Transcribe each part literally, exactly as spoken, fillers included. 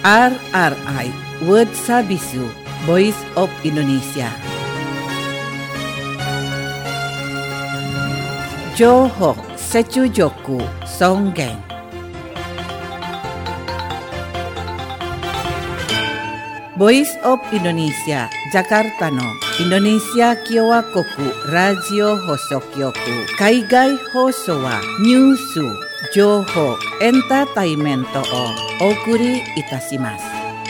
アールアールアイ World Service Voice of Indonesia。情報接続尊厳。Voice of Indonesia Jakartaのインドネシア共和国ラジオ放送局。海外放送はニュース、情報、エンターテインメントをお送りいたします。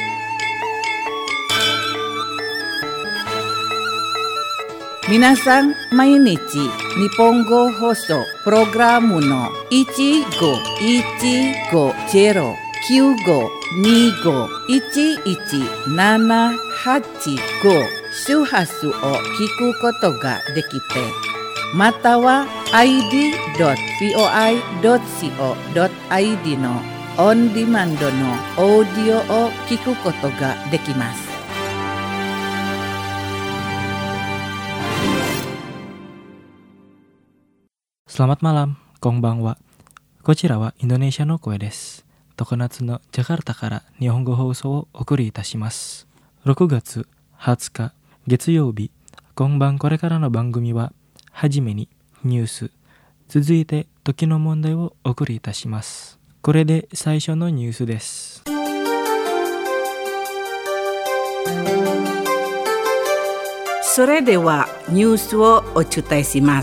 皆さん、毎日日本語放送プログラムのいちごいちごゼロ きゅうごにごいちいちななはちご周波数を聞くことができて、または アイディードットブイオーアイドットシーオードットアイディー のオンディマンドのオーディオを聞くことができます。 Selamat malam, konbanwa. Kochira wa Indonesia no koe desu. Tokonatsu no Jakarta kara Nihongo housou o okuri itashimasu. ろくがつはつか月曜日、今晩これからの番組は、はじめにニュース、続いて時の問題をお送りいたします。これで最初のニュースです。 それではニュースをお伝えします。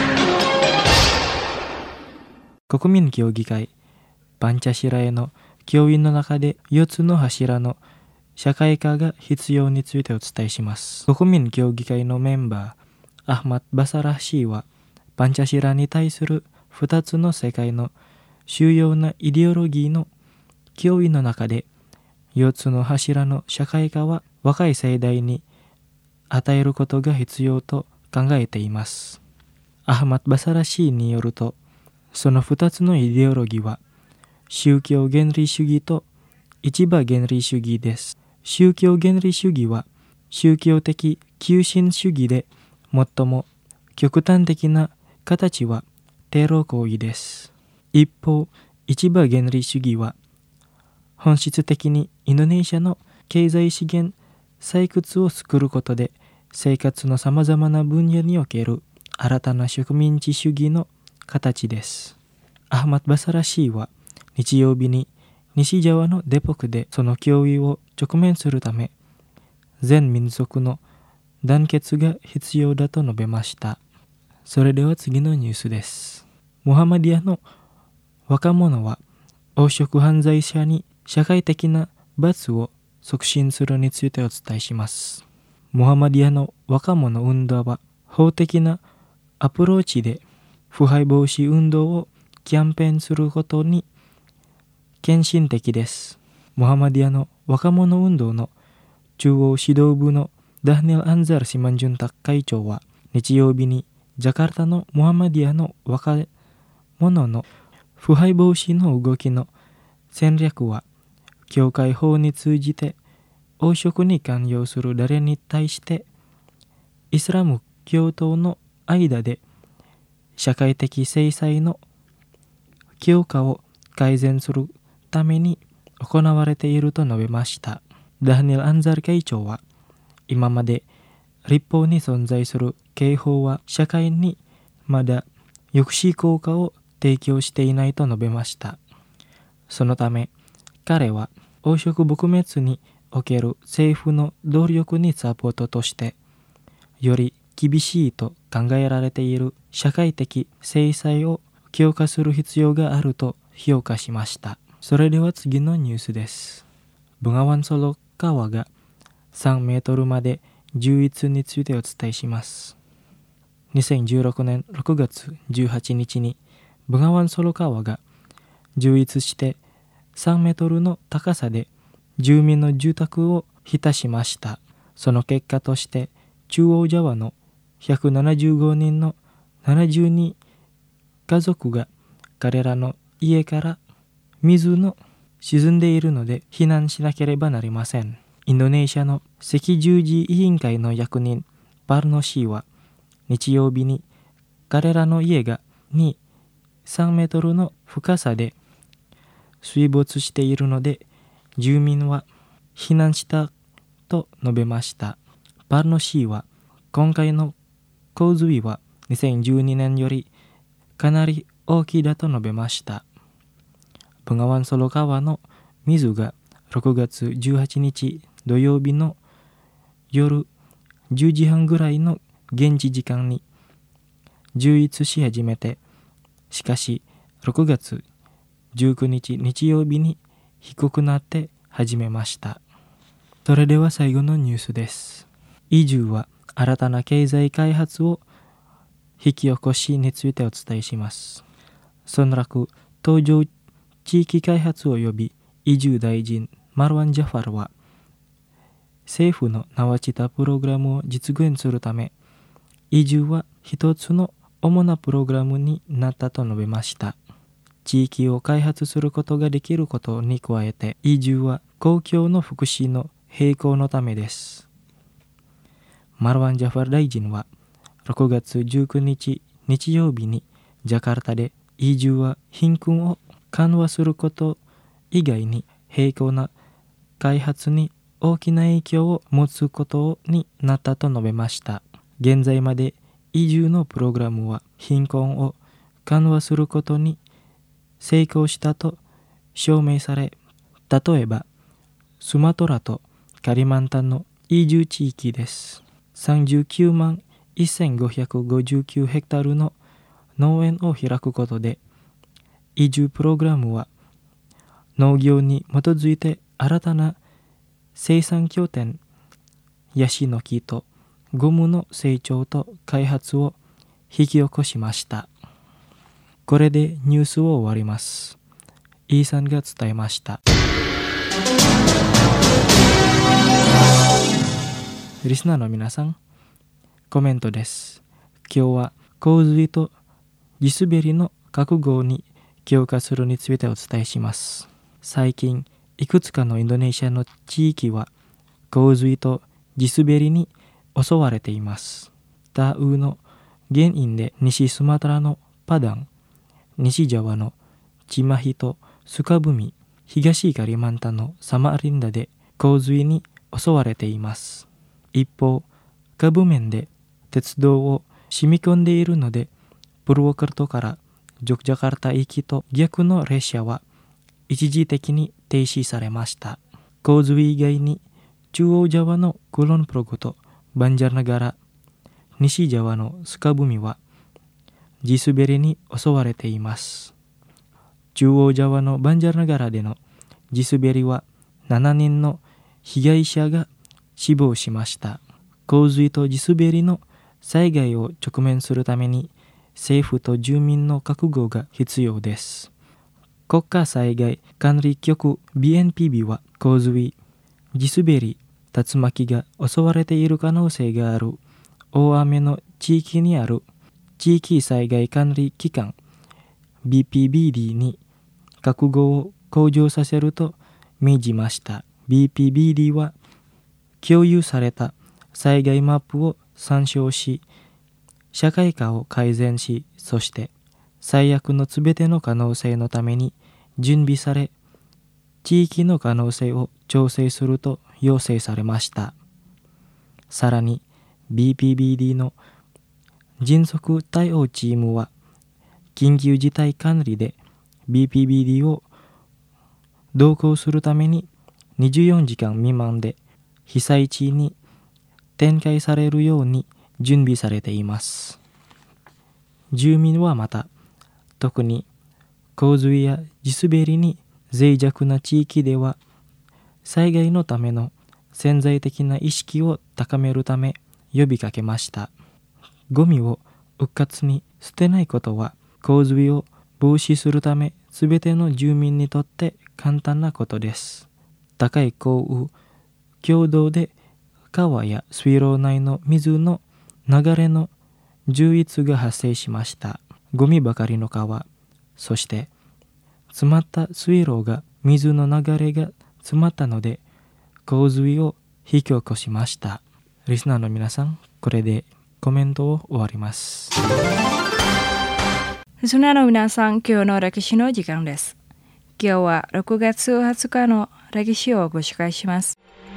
国民協議会パンチャシラへの教員の中でよっつの柱の社会科が必要についてお伝えします。国民協議会のメンバーアフマッド・バサラシーはパンチャシラに対するふたつの世界の主要なイデオロギーの教員の中でよっつの柱の社会科は若い世代に与えることが必要と考えています。アフマッド・バサラシーによると、そのふたつのイデオロギーは宗教原理主義と市場原理主義です。宗教原理主義は宗教的急進主義で最も極端的な形はテロ行為です。一方、市場原理主義は本質的にインドネシアの経済資源採掘を作ることで生活のさまざまな分野における新たな植民地主義の形です。アフマッド・バサラシーは日曜日に西ジャワのデポクでその脅威を直面するため、全民族の団結が必要だと述べました。それでは次のニュースです。ムハマディアの若者は黄色犯罪者に社会的な罰を促進するについてお伝えします。ムハマディアの若者運動は法的なアプローチで腐敗防止運動をキャンペーンすることに献身的です。ムハマディアの若者運動の中央指導部のダーネル・アンザール・シマンジュンタ会長は日曜日にジャカルタのムハマディアの若者の腐敗防止の動きの戦略は教会法に通じて黄色に関与する誰に対してイスラム教徒の間で社会的制裁の強化を改善するために行われていると述べました。ダーネル・アンザール会長は今まで立法に存在する刑法は社会にまだ抑止効果を提供していないと述べました。そのため彼は黄色撲滅における政府の努力にサポートとしてより厳しいと考えられている社会的制裁を強化する必要があると評価しました。それでは次のニュースです。ブガワンソロ川がさんメートルまで充溢についてお伝えします。にせんじゅうろくねんろくがつじゅうはちにちにブガワンソロ川が充溢してさんメートルの高さで住民の住宅を浸しました。その結果として中央ジャワのひゃくななじゅうごにんのななじゅうに家族が彼らの家から水の沈んでいるので避難しなければなりません。インドネシアの赤十字委員会の役人パルノシーは日曜日に彼らの家がにさんメートルの深さで水没しているので住民は避難したと述べました。パルノ市は今回の洪水はにせんじゅうにねんよりかなり大きいだと述べました。ブガワンソロ川の水がろくがつじゅうはちにち土曜日の夜じゅうじはんぐらいの現地時間に充溢し始めて、しかしろくがつじゅうくにち日曜日に低くなって始めました。それでは最後のニュースです。移住は新たな経済開発を引き起こしについてお伝えします。ソンラク東条地域開発及び移住大臣マルワン・ジャファルは、政府のナワチタプログラムを実現するため、移住は一つの主なプログラムになったと述べました。地域を開発することができることに加えて、移住は公共の福祉の並行のためです。マルワン・ジャファル大臣はろくがつじゅうくにち日曜日にジャカルタで、移住は貧困を緩和すること以外に並行な開発に大きな影響を持つことになったと述べました。現在まで移住のプログラムは貧困を緩和することに成功したと証明され、例えばスマトラとカリマンタンの移住地域です。さんじゅうきゅうまんせんごひゃくごじゅうきゅうヘクタールの農園を開くことで、移住プログラムは農業に基づいて新たな生産拠点、ヤシの木とゴムの成長と開発を引き起こしました。これでニュースを終わります。イーさんが伝えました。リスナーの皆さん、コメントです。今日は洪水と地滑りの覚悟に強化するについてお伝えします。最近、いくつかのインドネシアの地域は洪水と地滑りに襲われています。タウの原因で西スマトラのパダン、西ジャワのチマヒとスカブミ、東カリマンタのサマリンダで洪水に襲われています。一方、カブメンで鉄道を染み込んでいるので、プルワカルトからジョクジャカルタ行きと逆の列車は一時的に停止されました。洪水以外に中央ジャワのクロンプログとバンジャルナガラ、西ジャワのスカブミは地滑りに襲われています。中央ジャワのバンジャルナガラでの地滑りはななにんの被害者が死亡しました。洪水と地滑りの災害を直面するために政府と住民の覚悟が必要です。国家災害管理局 ビーエヌピービー は洪水、地滑り、竜巻が襲われている可能性がある大雨の地域にある地域災害管理機関 ビーピービーディー に覚悟を向上させると命じました。 ビーピービーディー は共有された災害マップを参照し、社会化を改善し、そして最悪のすべての可能性のために準備され、地域の可能性を調整すると要請されました。さらに ビーピービーディー の迅速対応チームは緊急事態管理で ビーピービーディー を同行するためににじゅうよじかん未満で被災地に展開されるように準備されています。住民はまた、特に洪水や地滑りに脆弱な地域では、災害のための潜在的な意識を高めるため呼びかけました。ゴミをうかつに捨てないことは、洪水を防止するためすべての住民にとって簡単なことです。高い降雨、共同で川や水路内の水の流れの充溢が発生しました。ゴミばかりの川、そして詰まった水路が水の流れが詰まったので洪水を引き起こしました。リスナーの皆さん、これでコメントを終わります。 リスナーの皆さん、今日の歴史の時間です。今日はろくがつはつかの歴史をご紹介します。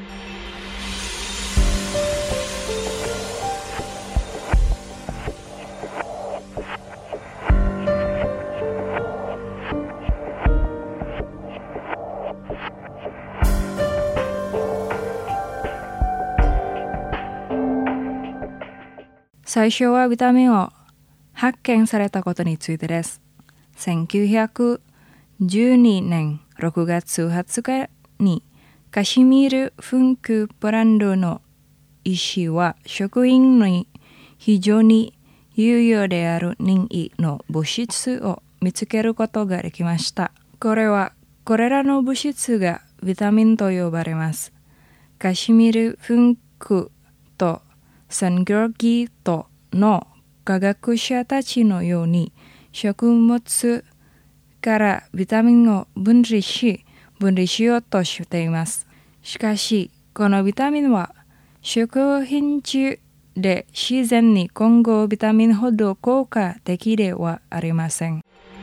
最初はビタミンを発見されたことについてです。せんきゅうひゃくじゅうにねんろくがつはつかにカシミール・フンク・ブランドの医師は食品に非常に有用である任意の物質を見つけることができました。これはこれらの物質がビタミンと呼ばれます。カシミール・フンクとサンギョルギトの科学者たちのように食物からビタミンを分離し分離しようとしています。しかしこのビタミンは食品中で自然に混合ビタミンほど効果的ではありません。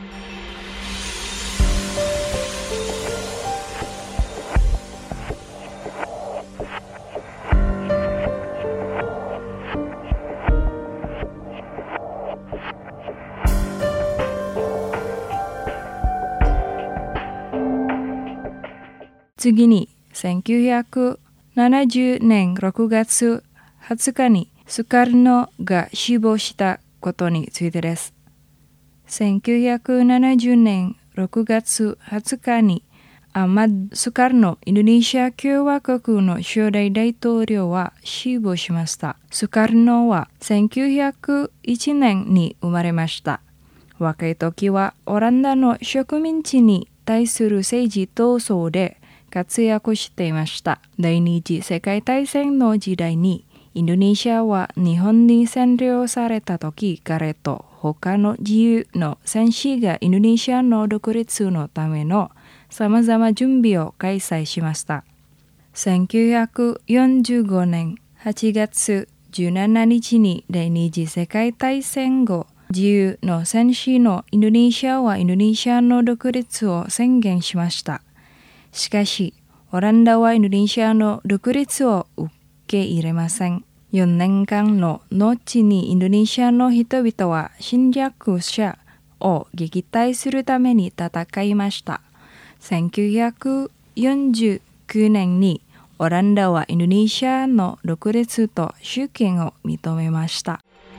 次にせんきゅうひゃくななじゅうねんろくがつはつかにスカルノが死亡したことについてです。せんきゅうひゃくななじゅうねんろくがつはつかにアマド・スカルノインドネシア共和国の初代大統領は死亡しました。スカルノはせんきゅうひゃくいちねんに生まれました。若い時はオランダの植民地に対する政治闘争で活躍していました。第二次世界大戦の時代にインドネシアは日本に占領された時、彼と他の自由の戦士がインドネシアの独立のためのさまざま準備を開催しました。せんきゅうひゃくよんじゅうごねんはちがつじゅうしちにちに第二次世界大戦後、自由の戦士のインドネシアはインドネシアの独立を宣言しました。しかし、オランダはインドネシアの独立を受け入れません。よねんかんの後にインドネシアの人々は侵略者を撃退するために戦いました。せんきゅうひゃくよんじゅうきゅうねんにオランダはインドネシアの独立と主権を認めました。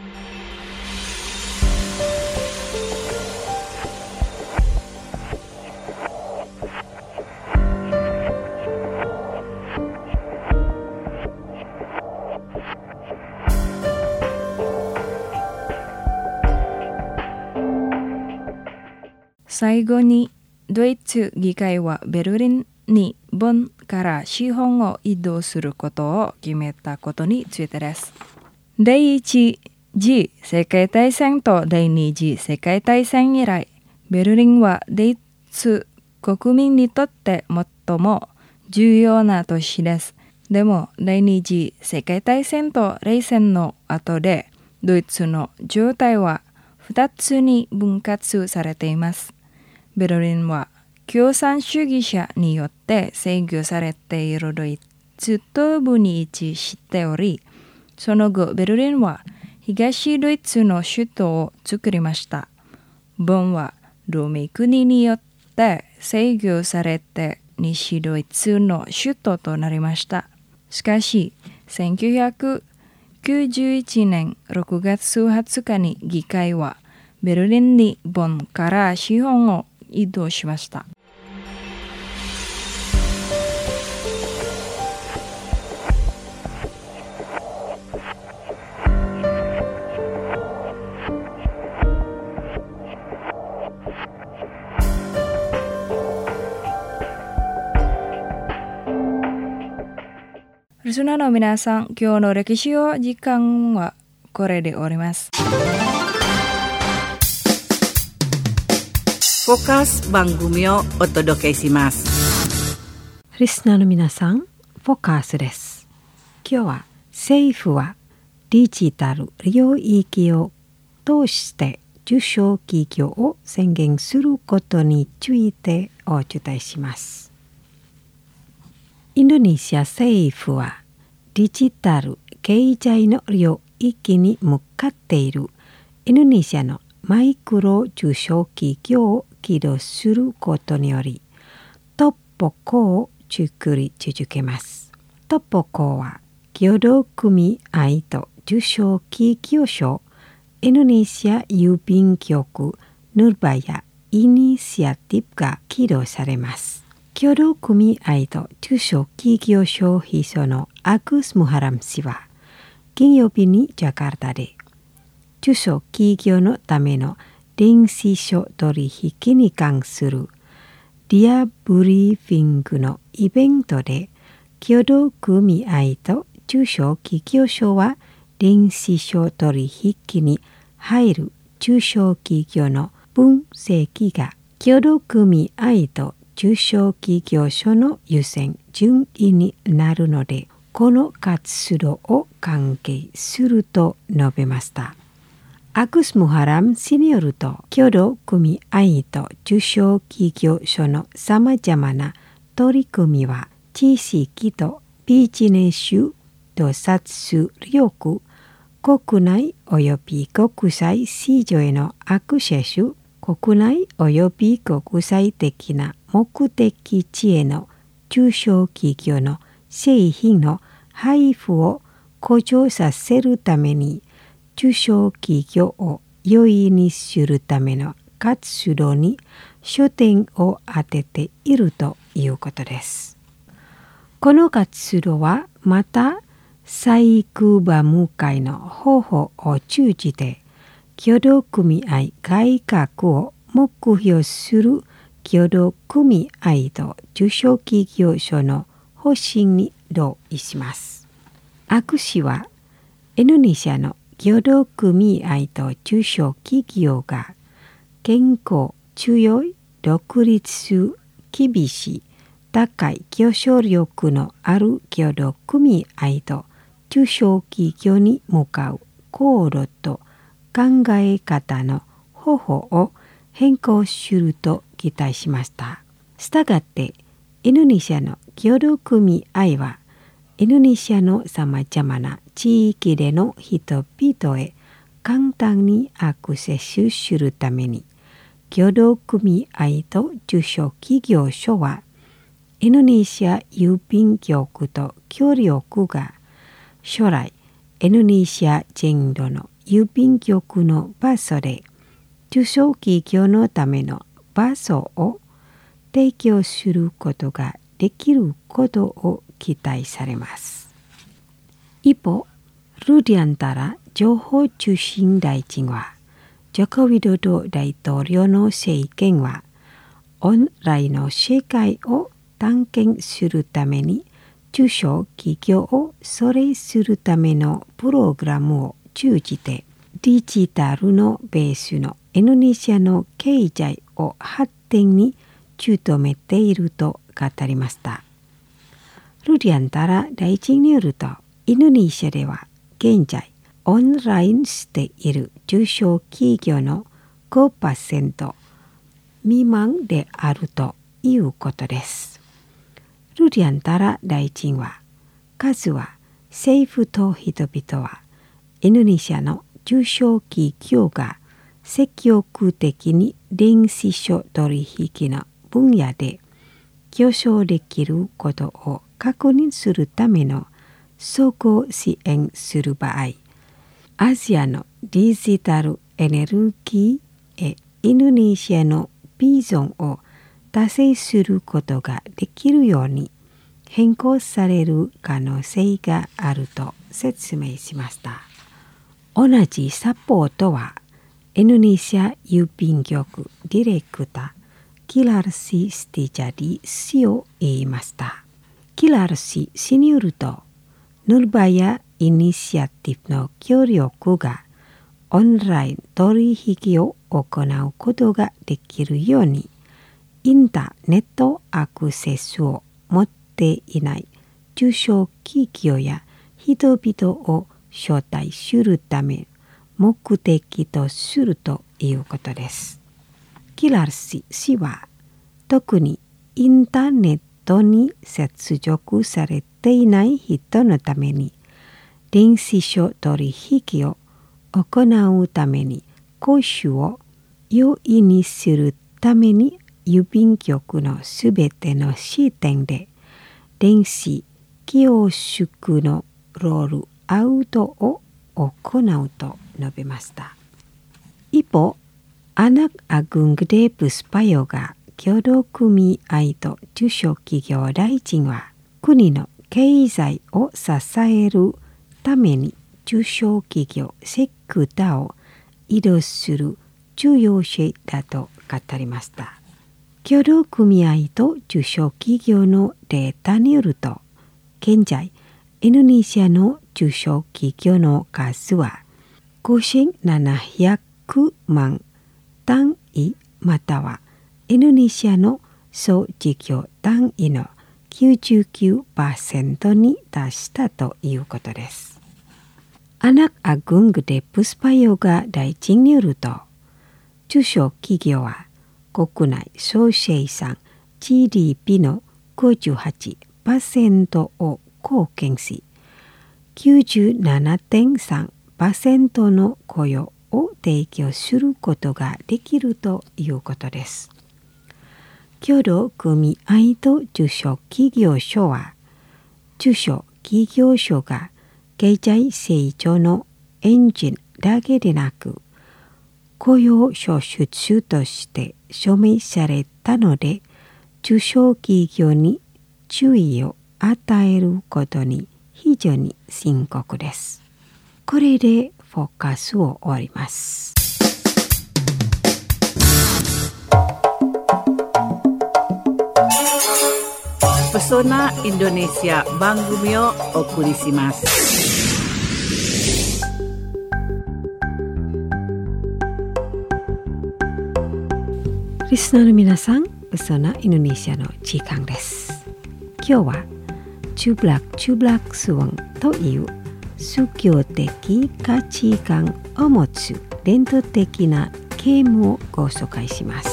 最後にドイツ議会はベルリンにボンから資本を移動することを決めたことについてです。第一次世界大戦と第二次世界大戦以来、ベルリンはドイツ国民にとって最も重要な都市です。でも第二次世界大戦と冷戦の後でドイツの状態は二つに分割されています。ベルリンは共産主義者によって制御されているドイツ東部に位置しており、その後ベルリンは東ドイツの首都を作りました。ボンはローマ国によって制御されて西ドイツの首都となりました。しかし、せんきゅうひゃくきゅうじゅういちねんろくがつはつかに議会はベルリンにボンから資本を移動しました。リスナーの皆さん、今日の歴史を時間はこれで終わります。 フォーカス番組をお届けします。 リスナーの皆さん、フォーカスです。今日は政府はデジタル領域を通して中小企業を宣言することについてお伝えします。 インドネシア政府はデジタル経済の領域に向かっているインドネシアのマイクロ中小企業を起動することによりトッポコを作り続けます。トッポコは協同組合と中小企業所インドネシア郵便局ヌルバヤイニシアティブが起動されます。協同組合と中小企業消費者のアグス・ムハラム氏は金曜日にジャカルタで中小企業のための電子書取引に関するリアブリーフィングのイベントで協同組合と中小企業所は電子書取引に入る中小企業の分析が協同組合と中小企業所の優先順位になるのでこの活動を関係すると述べました。アグス・ムハラム氏によると協同組合と中小企業所のさまざまな取り組みは知識とビジネス洞察力国内及び国際市場へのアクセス国内及び国際的な目的地への中小企業の製品の配布を向上させるために中小企業を容易にするための活動に焦点を当てているということです。この活動はまた細工場向かいの方法を通じて協同組合改革を目標する協同組合と中小企業所の方針に同意します。アク氏はインドネシアの協同組合と中小企業が健康、強い、独立、厳しい、高い競争力のある協同組合と中小企業に向かう行動と考え方の方法を変更すると期待しました。したがってインドネシアの協同組合はインドネシアのさまざまな地域での人々へ簡単にアクセスするために協同組合と中小企業所はインドネシア郵便局と協力が将来インドネシア全土の郵便局の場所で中小企業のための場所を提供することができることを期待されます。一方、ルディアンタラ情報通信大臣は、ジョコ・ウィドド大統領の政権は、オンラインの世界を探検するために、中小企業をそれするためのプログラムを通じて、デジタルのベースのインドネシアの経済を発展に努めていると語りました。ルディアンタラ大臣によると、インドネシアでは現在オンラインしている中小企業の ごパーセント 未満であるということです。ルディアンタラ大臣は、数は政府と人々はインドネシアの中小企業が積極的に電子書取引の分野で競争できることを確認するための相互支援する場合、アジアのデジタルエネルギーへインドネシアのビジョンを達成することができるように変更される可能性があると説明しました。同じサポートはインドネシア郵便局ディレクターキラルシ・スティジャディ氏を言いました。キラルシ氏によると、ヌルバヤイニシアティブの協力がオンライン取引を行うことができるように、インターネットアクセスを持っていない中小企業や人々を招待するため目的とするということです。キラルシ氏は特にインターネットに接続されていない人のために電子書取引を行うために公衆を容易にするために郵便局のすべての支店で電子恐縮のロールアウトを行うと述べました。一方、Anak Agung Gede Puspayoga協同組合と中小企業大臣は国の経済を支えるために中小企業セクターを移動する重要性だと語りました。協同組合と中小企業のデータによると、現在インドネシアの中小企業の数はごせんななひゃくまん単位またはインドネシアの総事業単位の きゅうじゅうきゅうパーセント に達したということです。Anak Agung Gede Puspayoga大臣によると、中小企業は国内総生産 ジーディーピー の ごじゅうはちパーセント を貢献し、きゅうじゅうななてんさんパーセント の雇用を提供することができるということです。協同組合と中小企業所は、中小企業所が経済成長のエンジンだけでなく、雇用創出として署名されたので、中小企業に注意を与えることに非常に深刻です。これでフォーカスを終わります。 Pesona Indonesia 番組をお送りします。 リスナーの皆さん、Pesona Indonesia の時間です。今日は中ブラック中ブラックスワンという宗教的価値観を持つ伝統的なゲームをご紹介します。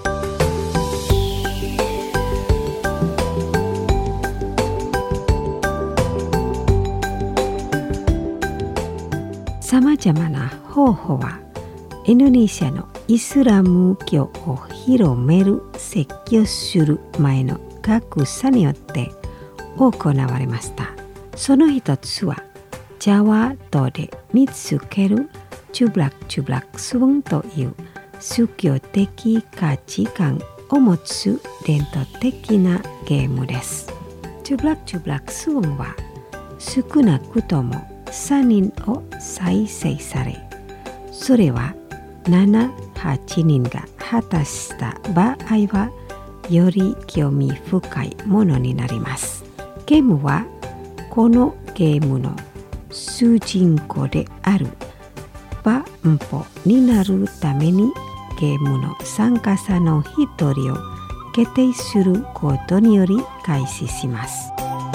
さまざまな方法はインドネシアのイスラム教を広める説教する前の格差によって行われました。その一つはジャワ島で見つけるチュブラックチュブラックスワンという宗教的価値観を持つ伝統的なゲームです。チュブラックチュブラックスワンは少なくともさんにんを再生され、それはなな、はちにんが果たした場合はより興味深いものになります。ゲームはこのゲームの主人公であるパンポになるためにゲームの参加者の一人を決定することにより開始します。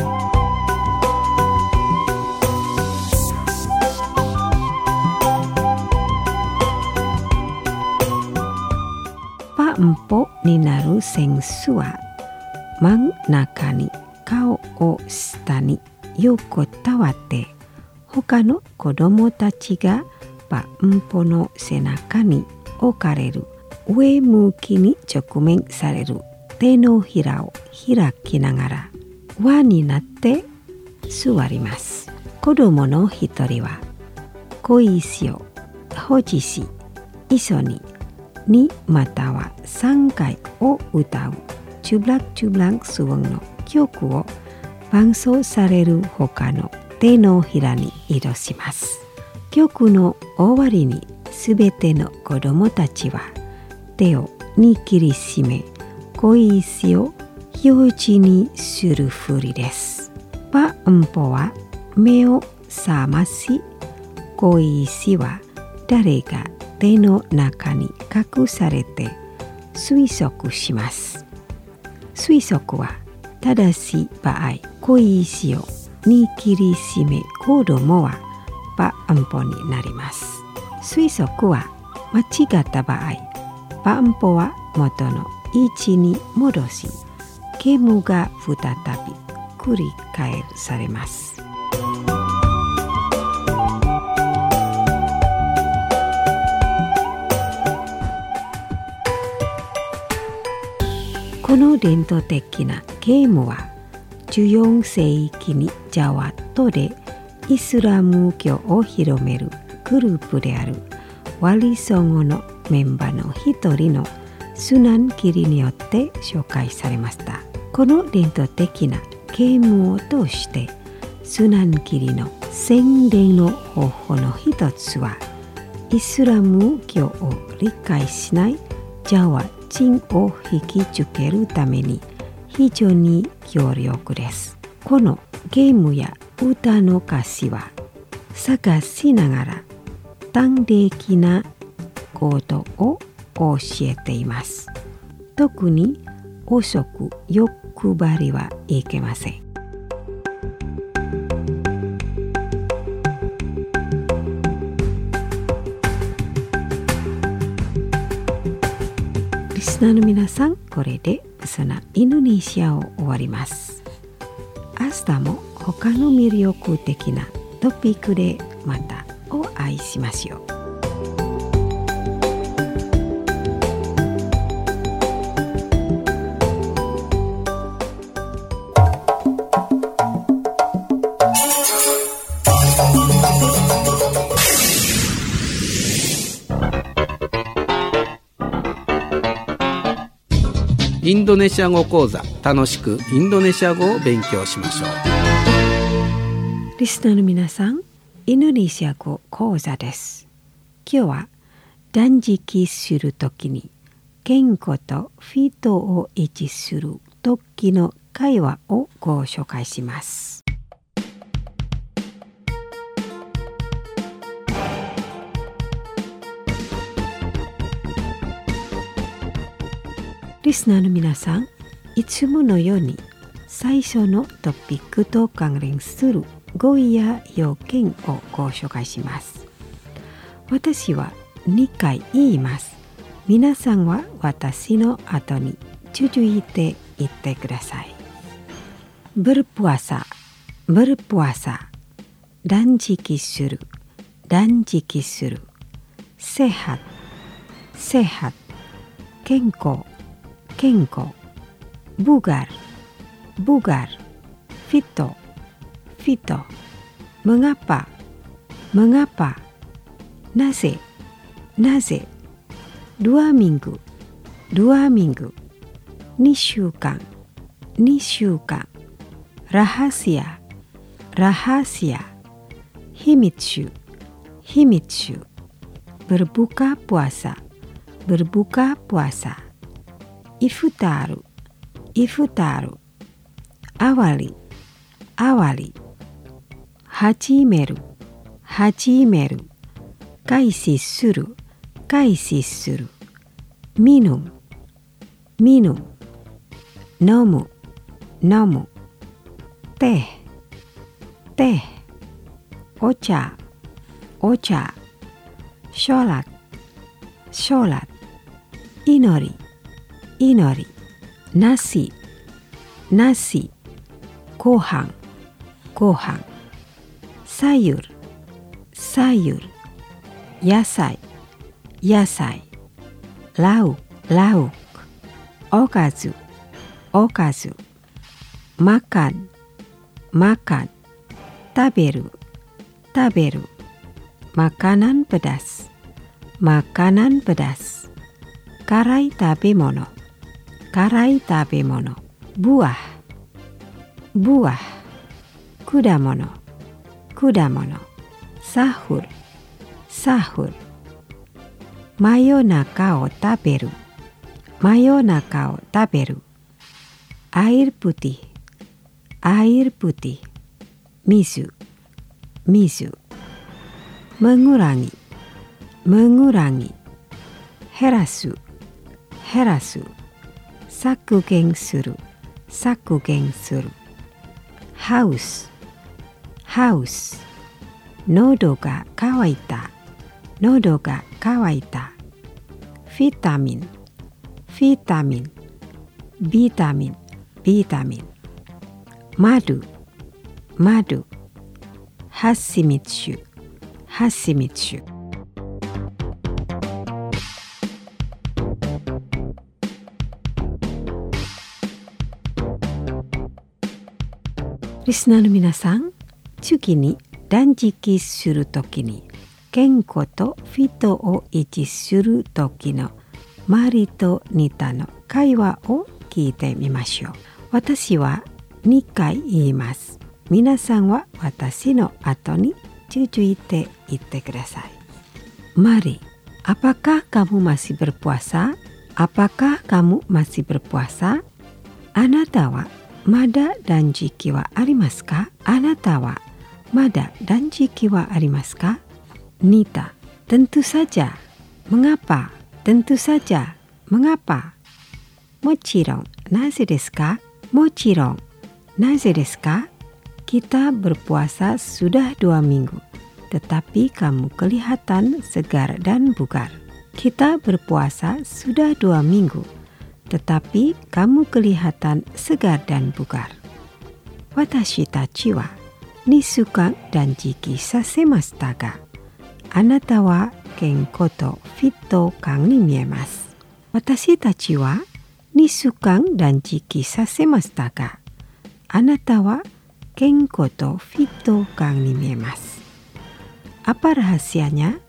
パンポになる選手は真ん中に顔を下に横たわって他の子供たちがパンポの背中に置かれる上向きに直面される手のひらを開きながら輪になって座ります。子供の一人は小石を保持し一緒ににまたはさんかいを歌うチュブラックチュブラックスワンの曲を伴奏される他の手のひらに移動します。曲の終わりにすべての子供たちは手を握りしめ小石を表示にするふりです。パンポは目を覚まし、小石は誰が手の中に隠されて推測します。推測は正しい場合、小石を握りしめ子供はパンポになります。推測は間違った場合、パンポは元の位置に戻し、 ゲームが再び繰り返されます。この伝統的なゲームはじゅうよん世紀にジャワ島でイスラム教を広めるグループであるワリソン語のメンバーの一人のスナンキリによって紹介されました。この伝統的なゲームを通してスナンキリの宣伝の方法の一つはイスラム教を理解しないジャワ人を引きつけるために非常に強力です。このゲームや歌の歌詞は探しながら端的なことを教えています。特に遅く欲張りはいけません。リスナーの皆さん、これでそのインドネシアを終わります。明日も他の魅力的なトピックでまたお会いしましょう。 インドネシア語講座、楽しくインドネシア語を勉強しましょう。 リスナーの皆さん、インドネシア語講座です。今日は断食するときに健康とフィットを維持する時の会話をご紹介します。リスナーの皆さん、いつものように最初のトピックと関連する語彙や要件をご紹介します。私はにかい言います。皆さんは私の後に続いて言ってください。berpuasa、berpuasa、断食する、断食する、sehat、sehat、健康、健康、bugar、bugar、fito、fito、mengapa、mengapa、なぜ、なぜ、dua minggu、dua minggu、にしゅうかん、にしゅうかん、rahasia、rahasia、秘密、秘密、berbuka puasa、berbuka puasa、iftar、iftar、awali、awali、始める、始める、開始する、開始する、minum、minum、飲む、飲む、teh、teh、お茶、お茶、sholat、sholat、祈り、祈り、nasi、nasi、ご飯、ご飯、sayur、sayur、野菜、野菜、lauk、lauk、おかず、おかず、makan、makan、食べる、食べる、makanan pedas、makanan pedas、辛い食べ物、辛い食べ物、buah、buah、果物、果物、sahur、sahur、真夜中を食べる、真夜中を食べる、air putih、air putih、水、水、mengurangi、mengurangi、減らす、減らす、削減する、削減する、haus、haus、喉が渇いた、喉が渇いた、ビタミン、ビタミン、ビタミン、 vitamin. Madu, madu. Hashimitsu, hashimitsu. Listenerの皆さん、次に断食するときに健康とフィットを維持するときのマリとニタの会話を聞いてみましょう。私はにかい言います。皆さんは私の後に続いて言ってください。Mari, apakah kamu masih berpuasa? Apakah kamu masih berpuasa? あなたはまだ断食はありますか？あなたはまだ断食はありますか？ Nita, tentu saja. Mengapa? Tentu saja. Mengapa? Mochiron, naze desu ka? Mochiron, naze desu ka? Kita berpuasa sudah dua minggu, tetapi kamu kelihatan segar dan bugar. Kita berpuasa sudah dua minggu, tetapi kamu kelihatan segar dan bugar. Watashi tachi wa ni sukan danjiki sasemasu ga, anata wa kenko to fitto kan ni miemasu. Watashi tachi wa ni sukan danjiki sasemasu ga, anata wa kenko to fitto kan ni miemasu. Apa rahasianya?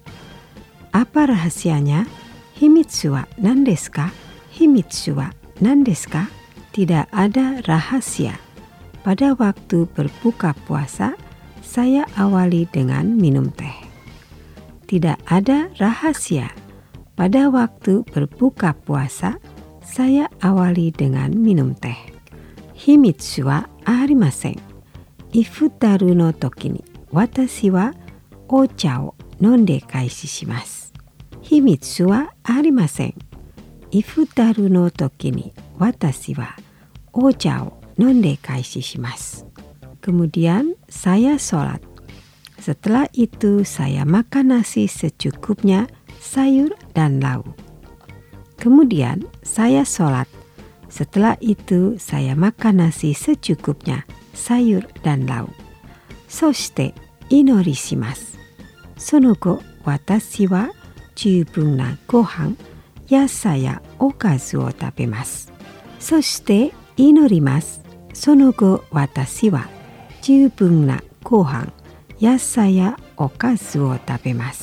Apa rahasianya? Himitsu wa nan desu ka? Himitsu wa nan desu ka? Tidak ada rahasia. Pada waktu berbuka puasa, saya awali dengan minum teh. Tidak ada rahasia. Pada waktu berbuka puasa, saya awali dengan minum teh. Himitsu wa arimasen. Ifutaru no toki ni watashi wa ocha o nonde kaishi shimasu. Himitsu wa arimasen. Ifutaru no toki ni watashi wa ocha o nonde kaishi shimasu. Kemudian saya sholat. Setelah itu saya makan nasi secukupnya, sayur dan lauk. Kemudian saya sholat. Setelah itu saya makan nasi secukupnya, sayur dan lauk. そして祈りします。その後、私は十分なご飯、野菜やおかずを食べます。そして祈ります。その後、私は十分なご飯、野菜やおかずを食べます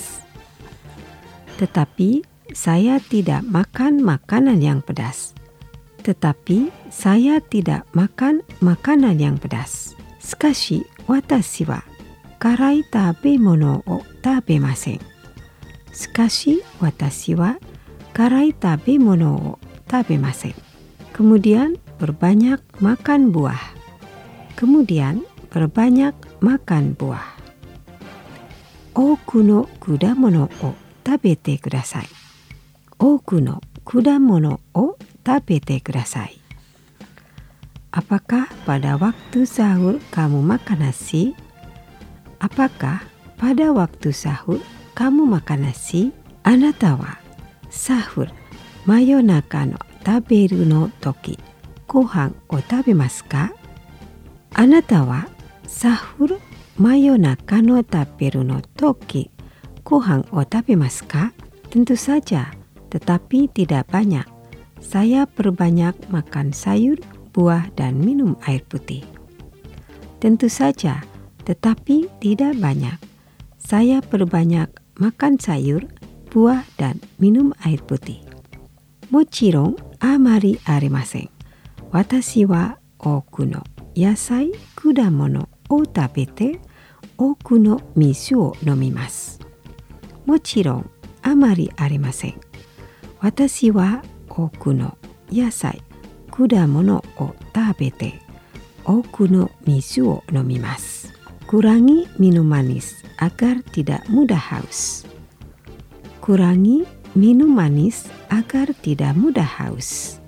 。Tetapi saya tidak makan makanan yang pedas. Tetapi saya tidak makan makanan yang pedas. しかし私は辛い食べ物を食べません。しかし私は辛い食べ物を食べません。Kemudian berbanyak makan buah. Kemudian berbanyak makan buah. 多くの果物を食べてください。多くの果物を食べてください。Apakah pada waktu sahur kamu makan nasi? Apakah pada waktu sahur kamu makan nasi? Anata wa sahur mayonaka no taberu no toki gohan o tabemasu ka? Anata wa sahur mayonaka no taberu no toki gohan o tabemasu ka? Tentu saja, tetapi tidak banyak. Saya perbanyak makan sayur, buah dan minum air putih. Tentu saja, tetapi tidak banyak. Saya perbanyak makan sayur, buah dan minum air putih. Mochiron amari arimasen. Watashi wa oku no yasai, kudamono o tabete, oku no mizu o nomimasu. Mochiron amari arimasen. Watashi wa oku no yasai, kudamono o tabete, oku no mizu o nomimasu. Kurangi minum manis agar tidak mudah haus. Kurangi minum manis agar tidak mudah haus.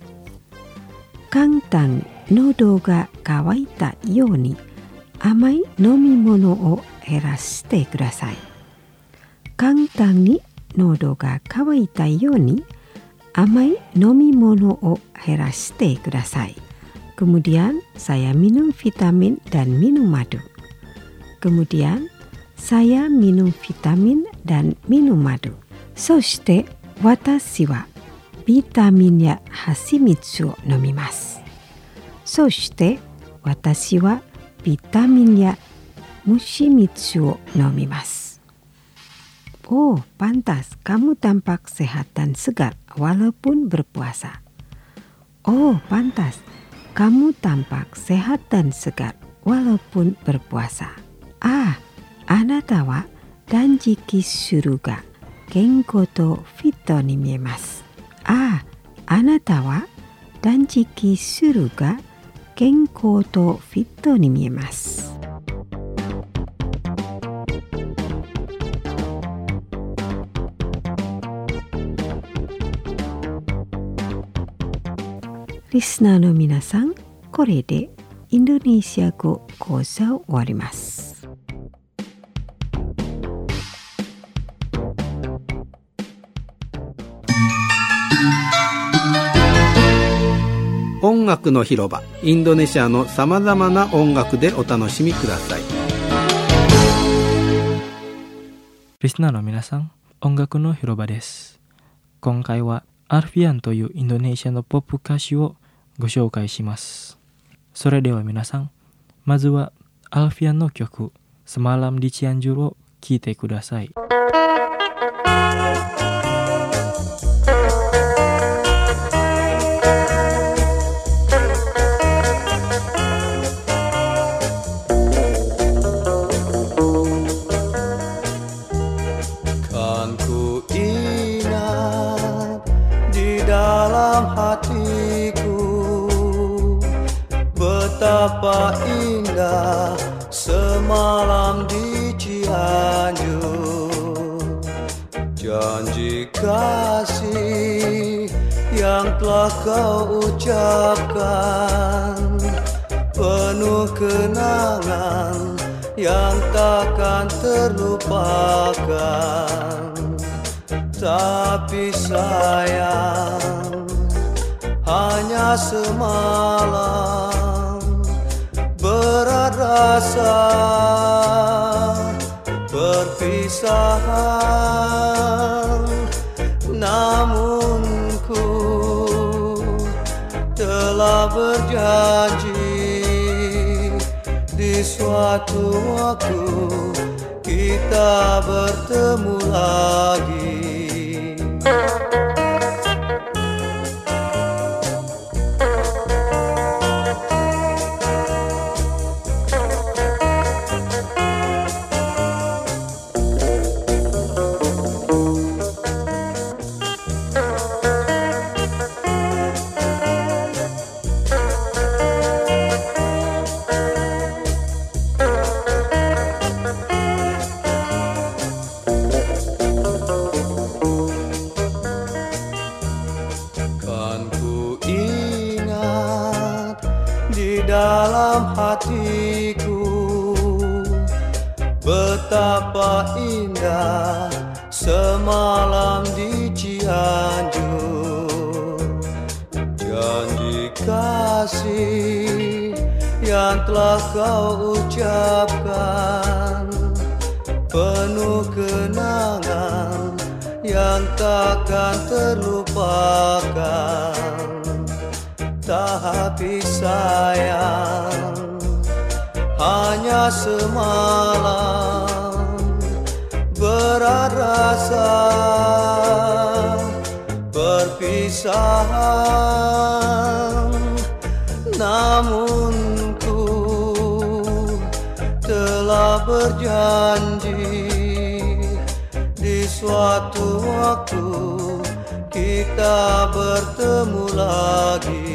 Kantang nodo ga kawaita yoni amai nomimono o herashite kudasai. Kantang ni nodo ga kawaita yoni amai nomimono o herashite kudasai. Kemudian saya minum vitamin dan minum madu. Kemudian saya minum vitamin dan minum madu. そして私はビタミンや蜂蜜を飲みます。そして私はビタミンや虫蜜を飲みます。Oh, pantas kamu tampak sehat dan segar walaupun berpuasa. Oh, pantas kamu tampak sehat dan segar walaupun berpuasa. Ah, あなたは断食するが健康とフィットに見えます。ああ、あなたは断食するが健康とフィットに見えます。リスナーの皆さん、これでインドネシア語講座を終わります。 音楽の広場、インドネシアのさまざまな音楽でお楽しみください。 リスナーの皆さん、音楽の広場です。今回はアルフィアンというインドネシアのポップ歌手をご紹介します。それでは皆さん、まずはアルフィアンの曲Semalam di Cianjurを聴いてください。 Betapa indah semalam di Cianjur, janji kasih yang telah kau ucapkan, penuh kenangan yang takkan terlupakan. Tapi sayang, hanya semalam berat rasa perpisahan, namun ku telah berjanji di suatu waktu kita bertemu lagi. Dalam hatiku betapa indah semalam di Cianjur, janji kasih yang telah kau ucapkan, penuh kenangan yang takkan terlupakan. Tapi sayang, hanya semalam berat rasa perpisahan, namun ku telah berjanji di suatu waktu kita bertemu lagi.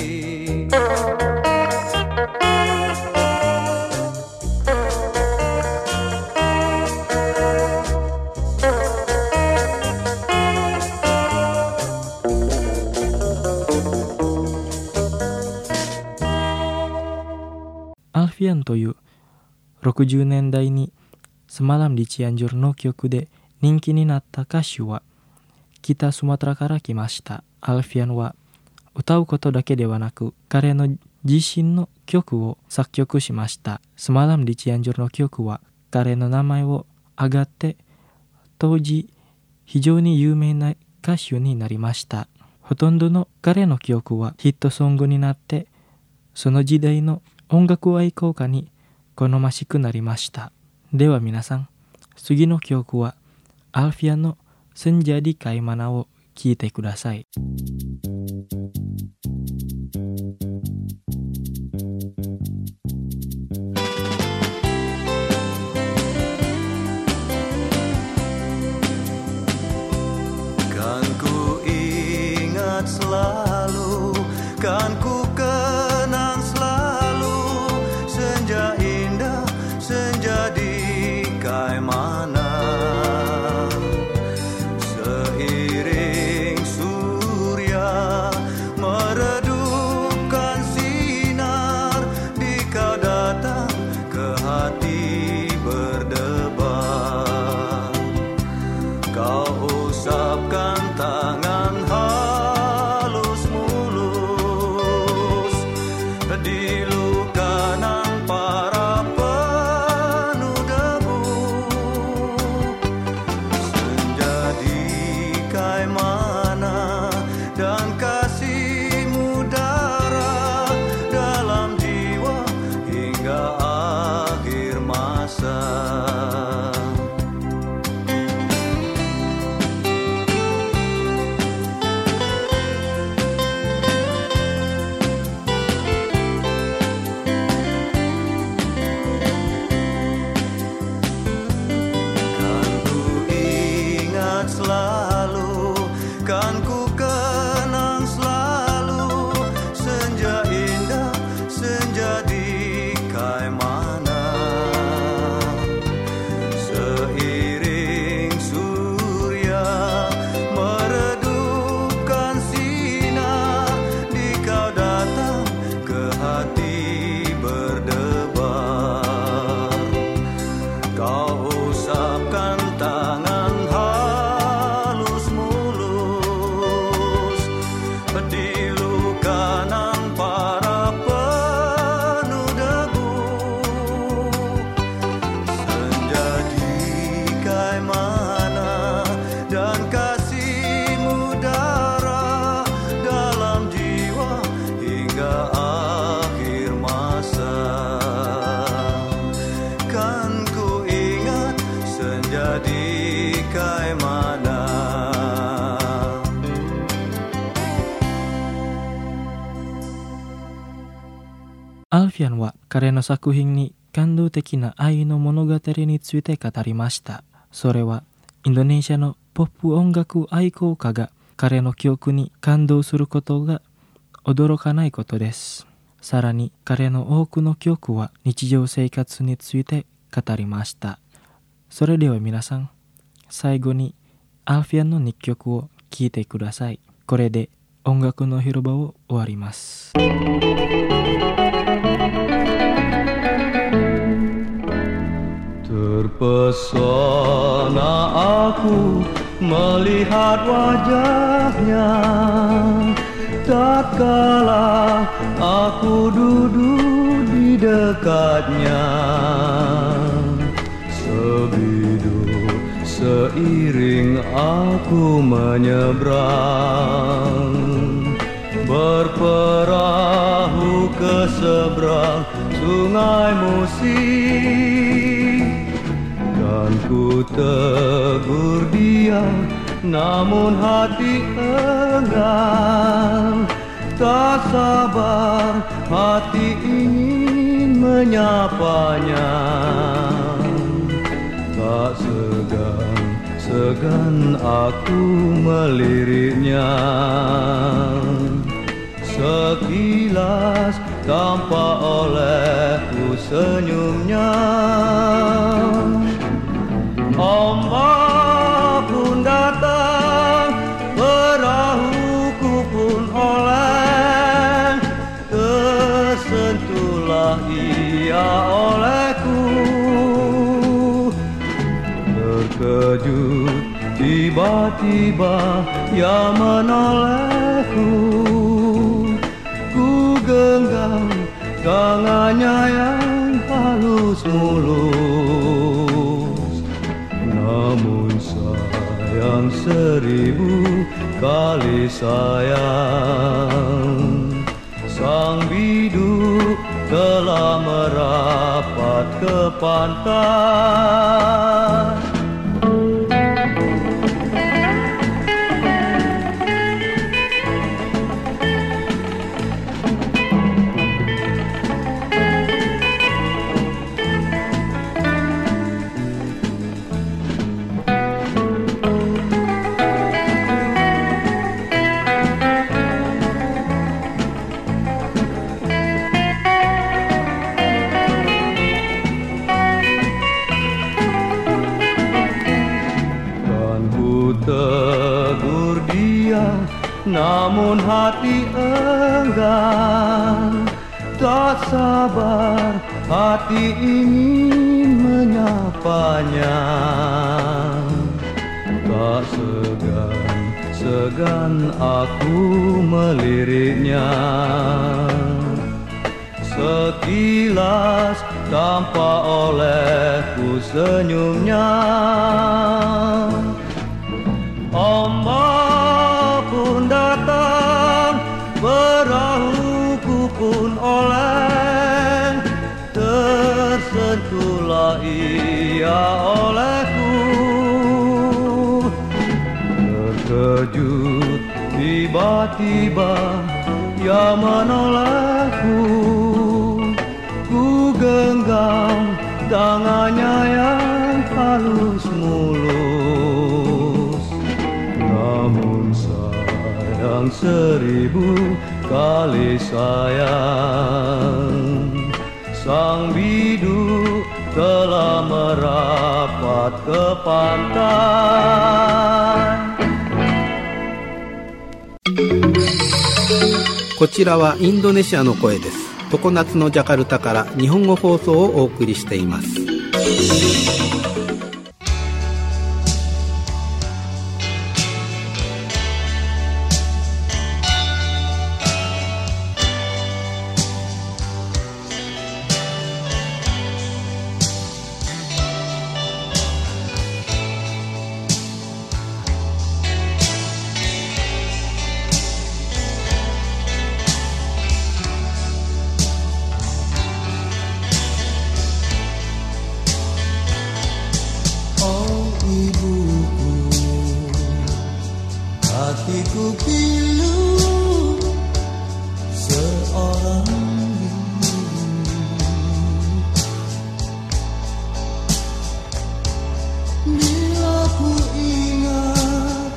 Alfian というろくじゅうねんだいにSemalam di Cianjurの曲で人気になった歌手は北スマトラから来ましたアルフィアンは歌うことだけではなく、彼の自身の曲を作曲しました。Semalam di Cianjurの曲は彼の名前を挙がって当時非常に有名な歌手になりました。ほとんどの彼の曲はヒットソングになって、その時代の音楽愛好家に好ましくなりました。では皆さん、次の曲はアルフィアのSenja di Kaimanaを聴いてください。 Kan ku ingat selalu, kan ku kenang selalu, senja indah, senja di Kaimana. Seiring surya meredupkan sinar, di kau datang ke hati berdebar. Kau usapkan tangan halus mulus di lukanan para penuh debu. Senja di Kaimana dan kasihmu darah dalam jiwa hingga akhir masa. Selalu, kan ku kenang selalu, senja indah, senja di Kaimana. Seiring surya meredupkan sinar, di kau datang ke hati berdebar. Kau usapkan tangan di lukanan para penuh debu. Senja di Kaimana dan kasihmu darah dalam jiwa hingga akhir masa. Kan ku ingat senja di Kaimana. アルフィアンは彼の作品に感動的な愛の物語について語りました。それはインドネシアのポップ音楽愛好家が彼の曲に感動することが驚かないことです。さらに彼の多くの曲は日常生活について語りました。それでは皆さん、最後にアルフィアンのにきょくを聴いてください。これで音楽の広場を終わります。 Terpesona aku melihat wajahnya, tatkala aku duduk di dekatnya. Sebidu seiring aku menyeberang, berperahu ke seberang sungai Musi. Dan ku tegur dia, namun hati enggan. Tak sabar hati ingin menyapanya. Tak segan-segan aku meliriknya. Sekilas tampak olehku senyumnya. Ombak pun datang, perahuku pun oleh, tersentuhlah ia olehku. Terkejut tiba-tiba ia menolehku. genggam tangannya yang halus mulus. Namun sayang seribu kali sayang, sang bidu telah merapat ke pantai. Tegur dia, namun hati enggan. Tak sabar hati ingin menyapanya. Tak segan, segan aku meliriknya. Sekilas tampak olehku senyumnya. Ombak pun datang, perahuku pun oleng. Tersentuhlah ia olehku. Terkejut tiba-tiba ia menolehku. Ku genggam tangannya yang halus mulus. Namun sayang seribu kali sayang, sang bidu telah merapat ke pantai. こちらはインドネシアの声です。常夏のジャカルタから日本語放送をお送りしています。 Hatiku pilu seorang diri. Bila ku ingat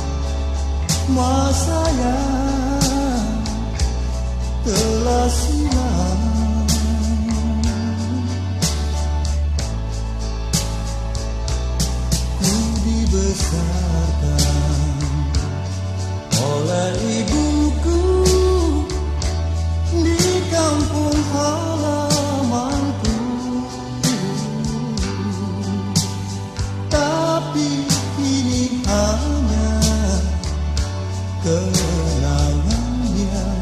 masa yang telah silam, ku dibesarkan oleh ibuku di kampung halamanku. Tapi ini hanya kenangan yang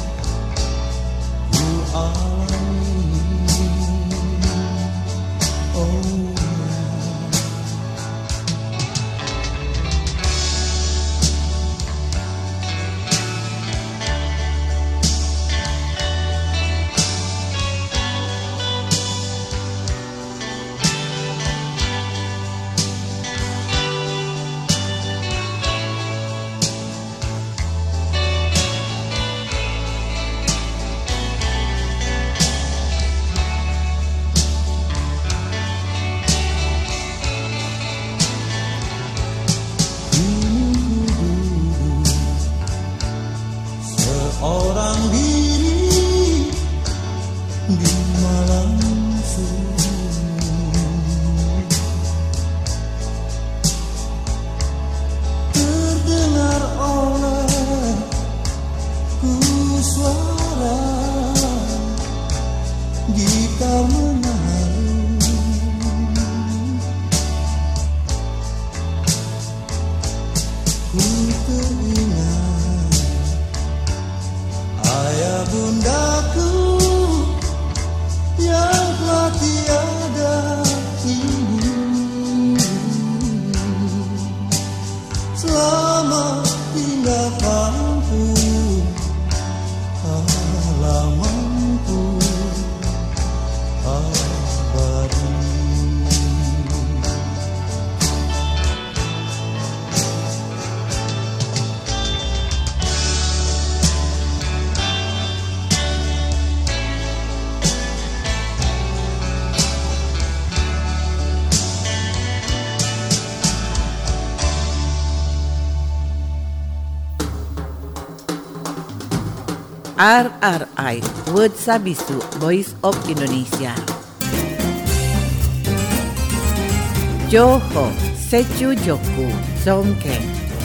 ku alami. Oh, orang diri di malam sunyi, terdengar olehku suara gitar menari. Ku teringat ayah bunda R R I Word Sabisu Voice of Indonesia. Johor Secu Joku Songkeng.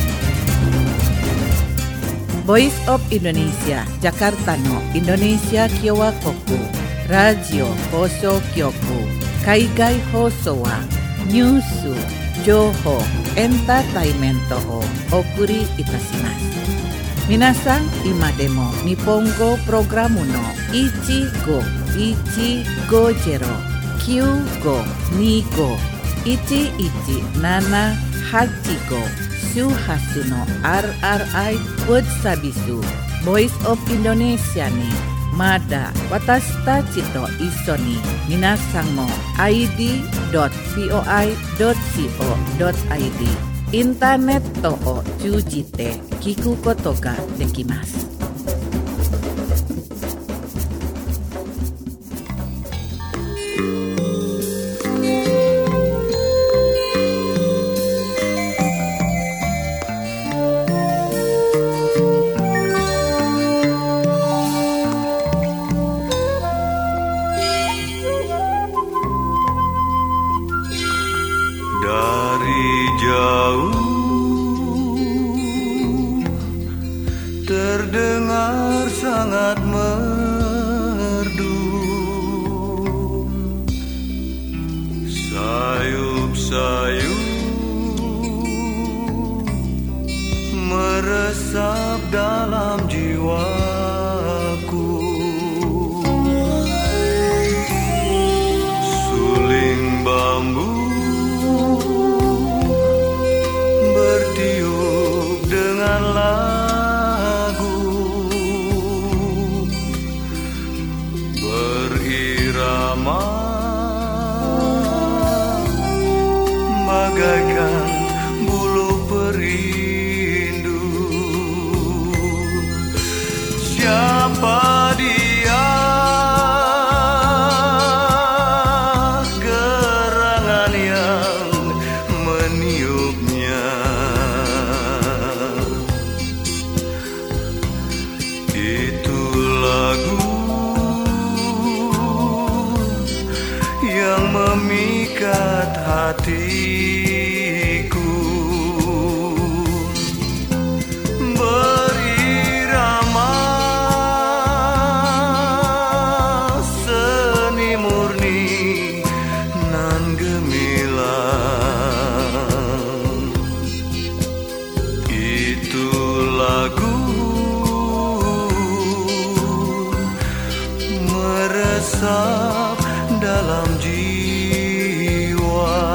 Voice of Indonesia Jakarta no Indonesia Kyowa Koku Radio Hoso Kyoku Kaigai Hoso wa Nyusu Johor Entertainment o Okuri Itashimasu. Minasan imademo Nippongo Programu no Ichigo Ichigo Jero Kyugo Nigo Ichi Ichi Nana Hachigo Shuhasu no R R I Word Sabisu Voice of Indonesia ni Mada Watashita Chito Iso ni Minasan mo I D dot voi dot co dot i d インターネットを通じて聞くことができます。 Terdengar sangat merdu, sayup-sayup meresap dalam jiwaku. Suling bambu bertiup dengan lagu, berirama bagaikan bulu perindu. Siapa dia? Gerangan yang meniupnya. Itu lagu yang memikat hatiku, berirama seni murni nan gemilang. Itu lagu meresap dalam jiwa.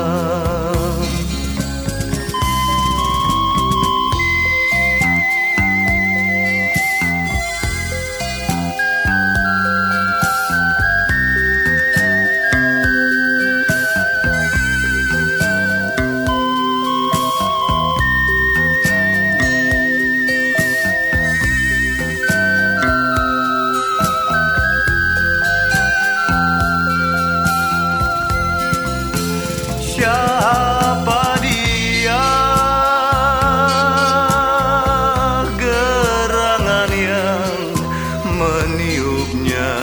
Siapa dia? Gerangan yang meniupnya.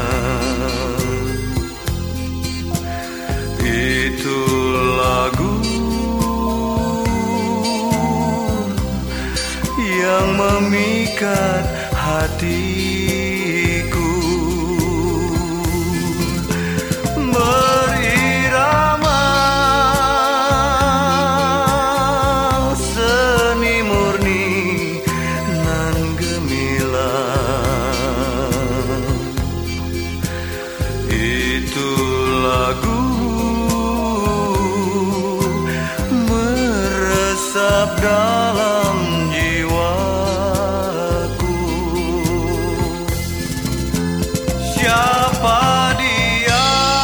Itu lagu yang memikat hatiku, berirama seni murni nan gemilang. Itu lagu meresap dalam jiwaku. Siapa dia?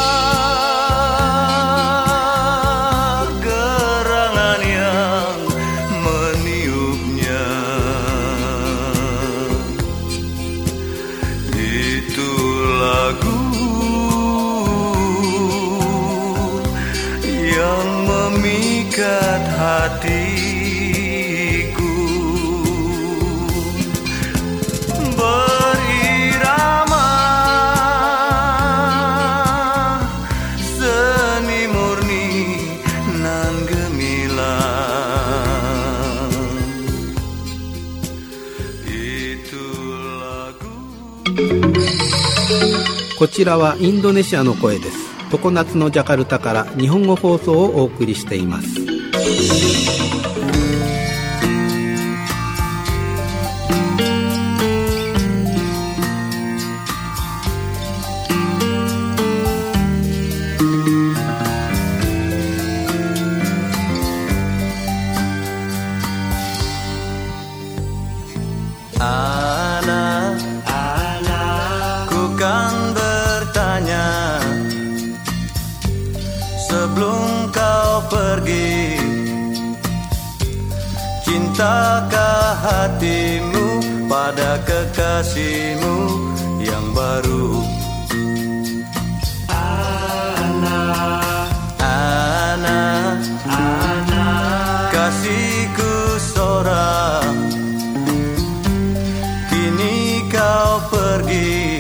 Gerangan yang meniupnya. Itu lagu yang memikat hatiku, ber こちらはインドネシアの声です。常夏のジャカルタから日本語放送をお送りしています。 Cintakah hatimu pada kekasihmu yang baru? Anak, anak, anak, kasihku seorang. Kini kau pergi,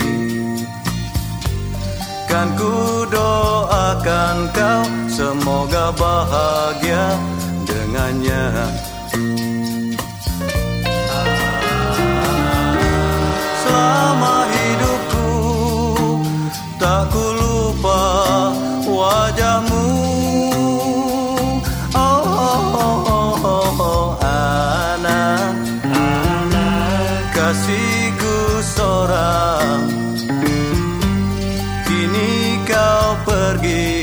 kan ku doakan kau semoga bahagia dengannya. Selama hidupku tak ku lupa wajahmu. Oh, oh, oh, oh, oh. Anak, anak, kasihku seorang. Kini kau pergi,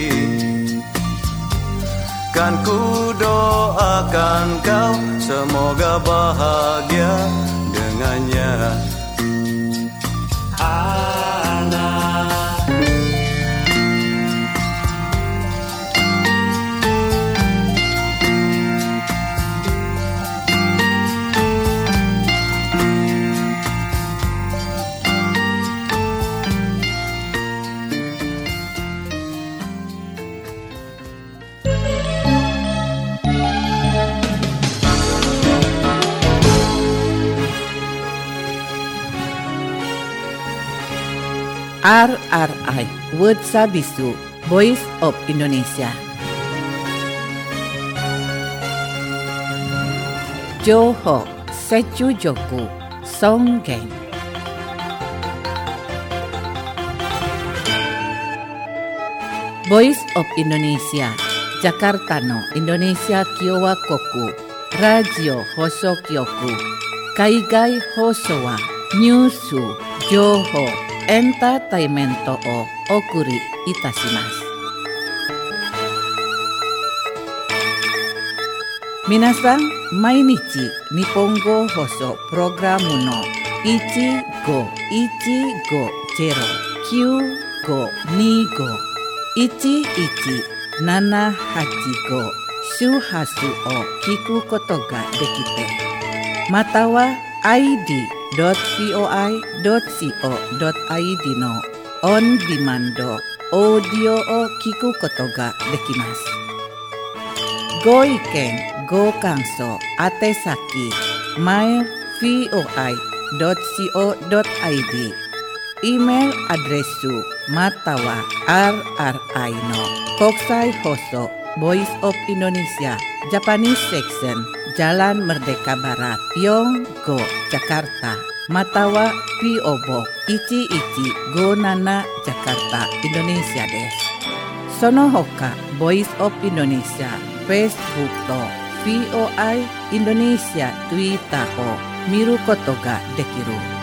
kan ku doakan kau semoga bahagia dengannya. R R I Word Sabisu Voice of Indonesia. Johor Secu Joku Songgeng. Voice of Indonesia Jakarta no Indonesia Kiowa Koku Radio Hoso Kyoku Kaigai Hoso wa Nyusu Johor Entertainmento o okuri itashimasu. Minasan, mainichi Nihongo Hoso Programu no one go one go zero nine go ni go one one nana hachi go shuhasu o kiku koto ga dekite. Mata wa I D dot voi dot co dot id no on demand audio o kiku koto ga dekimasu. Go iken, go kanso, atesaki, mail voi dot co dot id, email adresu matawa rri no Kokusai Hoso Voice of Indonesia Japanese Section Jalan Merdeka Barat Yonggo Jakarta Matawa P O Box one one go nana Jakarta Indonesia desu. Sono hoka Voice of Indonesia Facebook to V O I Indonesia Twitter o miru koto ga dekiru.